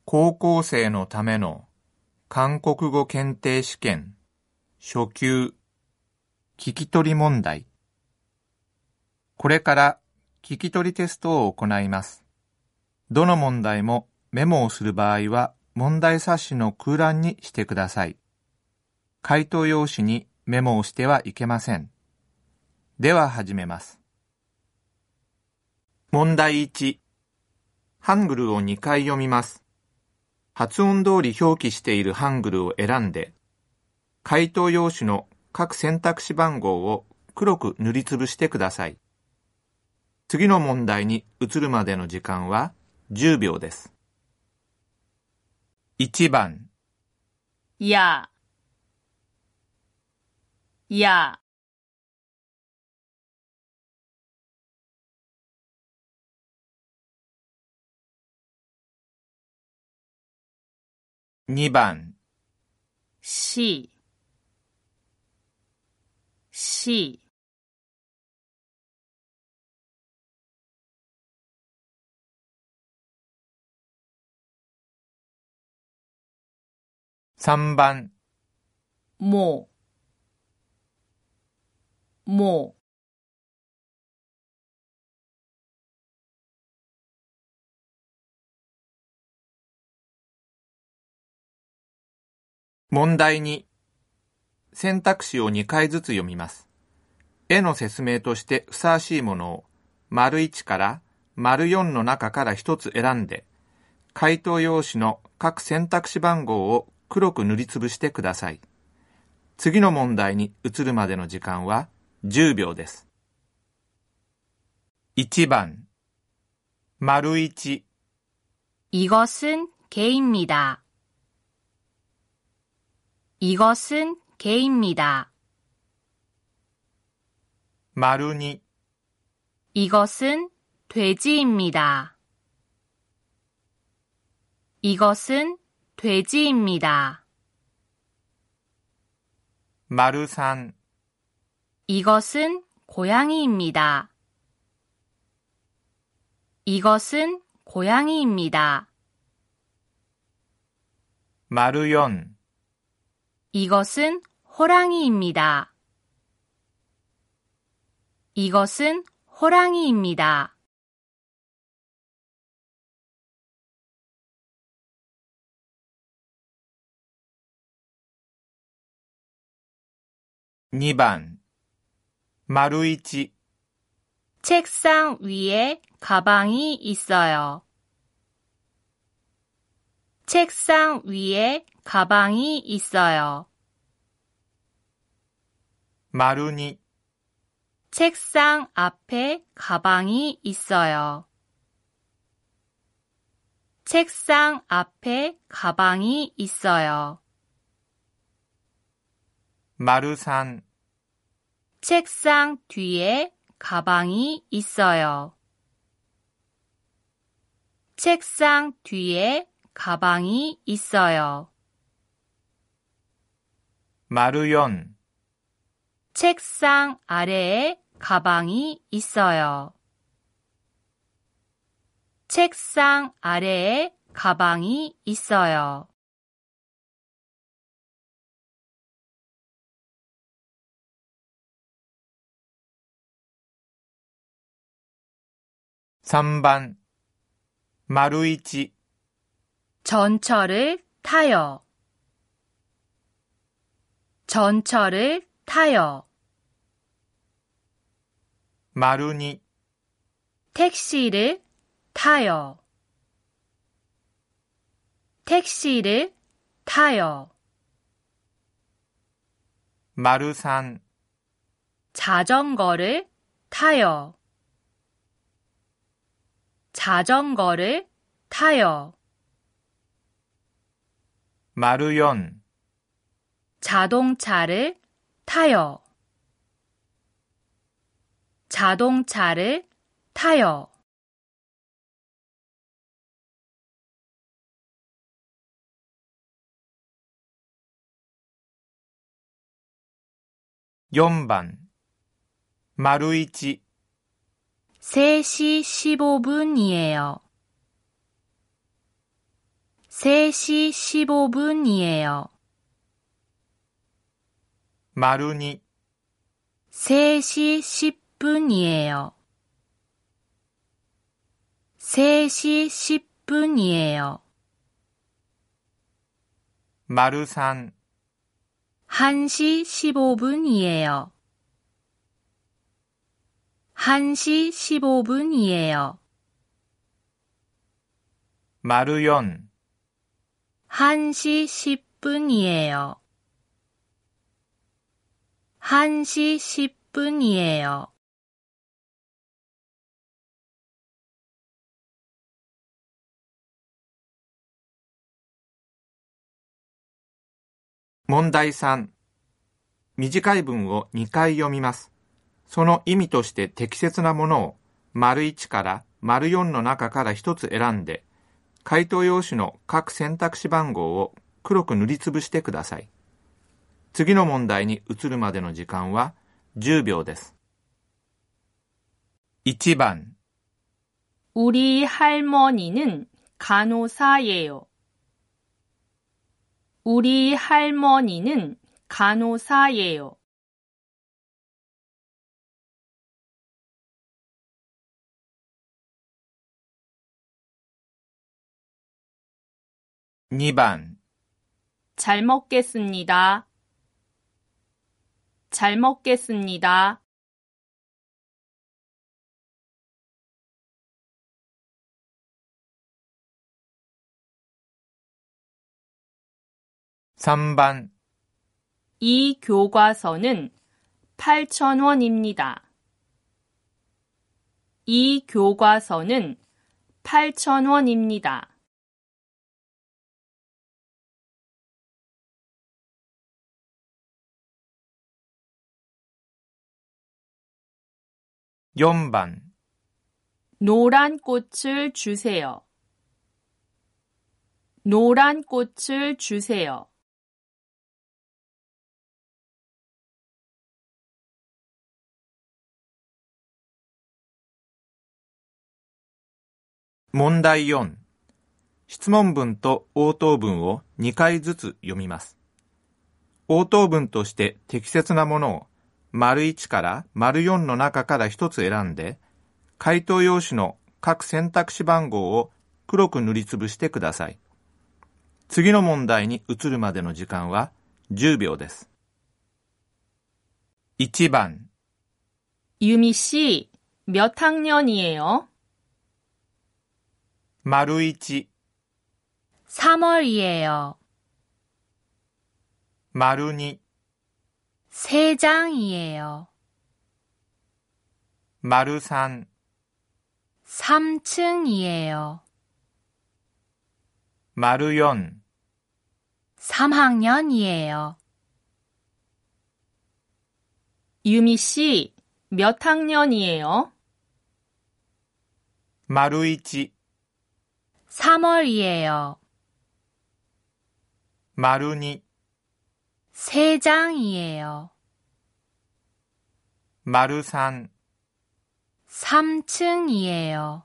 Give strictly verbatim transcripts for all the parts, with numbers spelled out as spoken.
高校生のための韓国語検定試験初級聞き取り問題。これから聞き取りテストを行います。どの問題もメモをする場合は問題冊子の空欄にしてください。回答用紙にメモをしてはいけません。では始めます。問題いち。ハングルをにかい読みます。発音通り表記しているハングルを選んで、回答用紙の各選択肢番号を黒く塗りつぶしてください。次の問題に移るまでの時間はじゅうびょうです。いちばん、 や、や。 にばん、 し、し。 さんばん、 も、も。 問題に選択肢をにかいずつ読みます。絵の説明としてふさわしいものを丸いちから丸よんの中からひとつ選んで、回答用紙の各選択肢番号を黒く塗りつぶしてください。次の問題に移るまでの時間はじゅうびょうです。いちばん、丸いち。 이것은 개입니다. 이것은 개입니다. 丸に。 이것은 돼지입니다. 이것은 돼지입니다. 丸さん。 이것은 고양이입니다. 이것은 고양이입니다. 丸よん。 이것은 호랑이입니다. 이것은 호랑이입니다. にばん、丸いち。 책상 위에 가방이 있어요. 책상 위에 가방이 있어요. 丸に。 책상 앞에 가방이 있어요. 책상 앞에 가방이 있어요. 丸さん。 책상 뒤에 가방이 있어요. 책상 뒤에 가방이 있어요. 丸よん。 책상 아래에 가방이 있어요. 책상 아래에 가방이 있어요. 삼 번,丸いち。 전철을 타요. 전철을 타요. 丸に。 택시를 타요. 택시를 타요. 丸さん。 자전거를 타요. 자전거를 타요. 丸よん。 자동차를 타요. 자동차를 타요. よんばん、丸いち。 세 시 십오 분이에요. 세 시 십오 분이에요. 丸に、 세 시 십 분이에요. 세 시 십 분이에요. 丸三、 한 시 십오 분이에요. 한 시 십오 분이에요. 丸四、 한 시 십 분이에요. 한 시 십 분이에요. 問題さん。短い文をにかい読みます。その意味として適切なものを丸一から丸四の中から一つ選んで、回答用紙の各選択肢番号を黒く塗りつぶしてください。次の問題に移るまでの時間はじゅうびょうです。いちばん 우리 할머니는 간호사예요. 우리 할머니는 간호사예요. 이 번 잘 먹겠습니다. 잘 먹겠습니다. 삼 번 이 교과서는 팔천 원입니다. 이 교과서는 팔천 원입니다. 사 번 노란 꽃을 주세요. 노란 꽃을 주세요. 問題よん。質問文と応答文をにかいずつ読みます。応答文として適切なものを丸一から丸四の中から一つ選んで、回答用紙の各選択肢番号を黒く塗りつぶしてください。次の問題に移るまでの時間はじゅうびょうです。いちばん 유미 씨, 몇 학년이에요? 丸一 삼월이에요. 丸二 세장이에요. 丸三 삼층이에요. 丸四 삼학년이에요. 유미 씨, 몇 학년이에요? 丸一 삼월이에요. 丸二 세장이에요. 丸三 삼층이에요.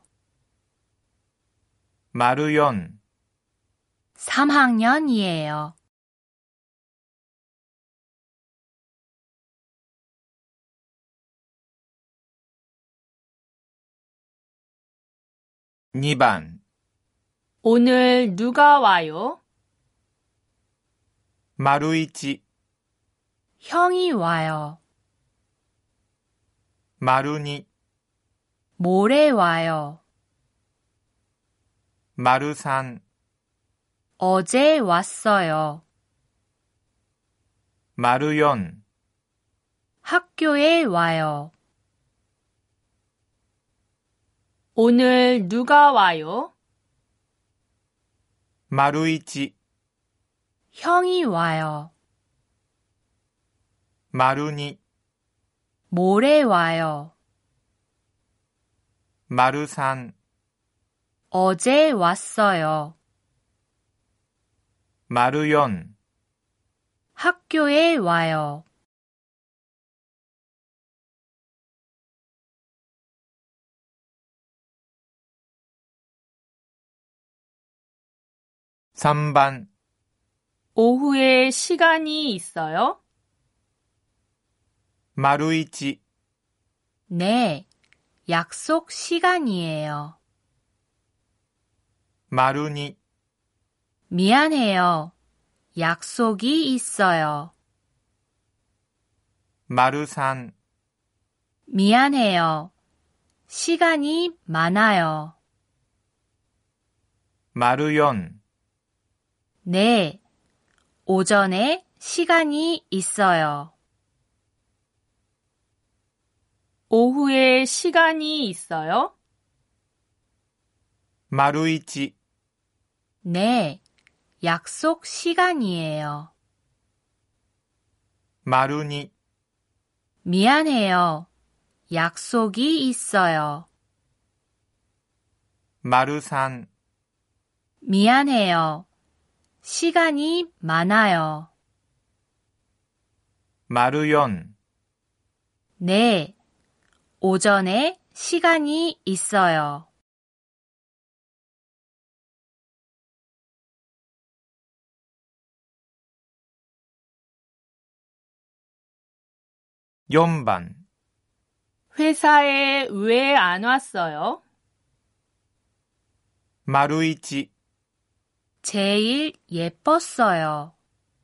丸四 삼학년이에요. 이 번 오늘 누가 와요? 丸一 형이 와요. 丸二 모레 와요. 丸三 어제 왔어요. 丸四 학교에 와요. 오늘 누가 와요? 丸一 형이 와요. 丸二 모레 와요. 丸三 어제 왔어요. 丸四 학교에 와요. さんばん 오후에 시간이 있어요? 丸いち 네, 약속 시간이에요. 丸に 미안해요. 약속이 있어요. 丸さん 미안해요. 시간이 많아요. 丸よん 네, 오전에 시간이 있어요. 오후에 시간이 있어요? 丸いち 네, 약속 시간이에요. 丸に 미안해요. 약속이 있어요. 丸さん 미안해요. 시간이 많아요. 丸よん 네, 오전에 시간이 있어요. よんばん 회사에 왜 안 왔어요? 丸いち 제일 예뻤어요.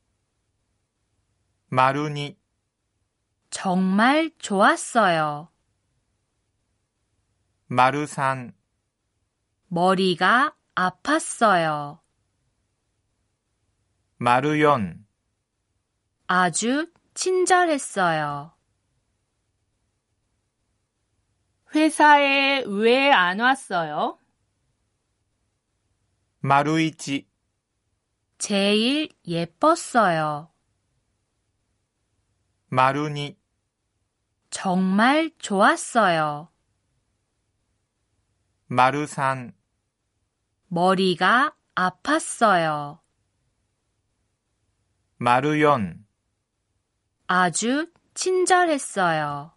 丸に 정말 좋았어요. 丸さん 머리가 아팠어요. 丸よん 아주 친절했어요. 회사에 왜 안 왔어요? 丸いち 제일 예뻤어요. 丸に 정말 좋았어요. 丸さん 머리가 아팠어요. 丸よん 아주 친절했어요.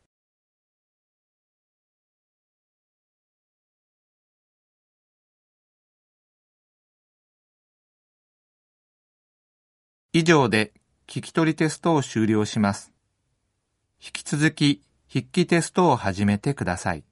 以上で聞き取りテストを終了します。引き続き筆記テストを始めてください。